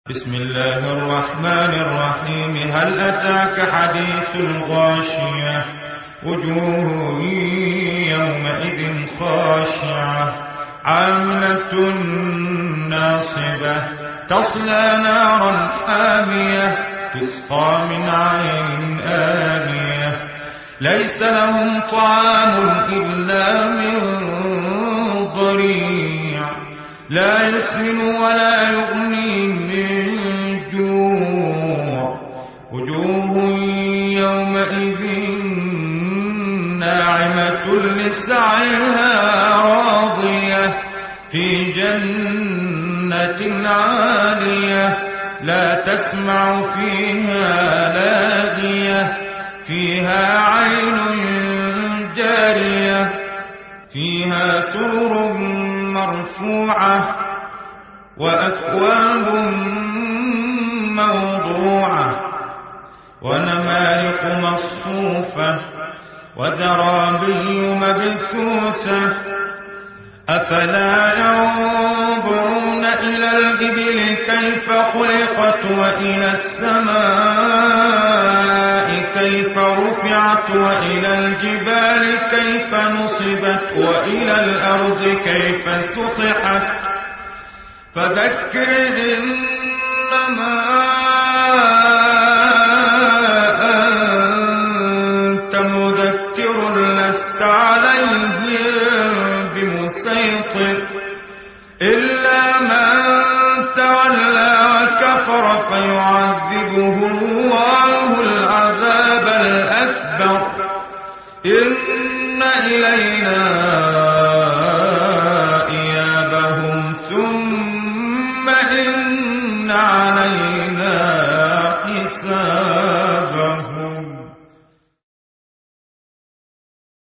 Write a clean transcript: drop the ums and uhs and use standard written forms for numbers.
بسم الله الرحمن الرحيم. هل أتاك حديث الغاشية؟ وجوه يومئذ خاشعة عاملة ناصبة تصلى نارا حامية تسقى من عين آنية ليس لهم طعام إلا من ضريع لا يسمن ولا يغني من جوع وجوه يومئذ ناعمة لسعيها راضية في جنة عالية لا تسمع فيها لاغية فيها عين جارية فيها سرر مرفوعة وأكواب موضوعة ونمارق مصفوفة وزرابي مبثوثة أفلا ينظرون إلى الإبل كيف خلقت وإلى السماء كيف رفعت وإلى الجبال كيف نصبت وإلى الأرض كيف سطحت فذكر إنما أنت مذكر لست عليهم بمسيطر إلا من تولى وكفر فيعذبه الله العذاب الأكبر إن إلينا إيابهم ثم إن علينا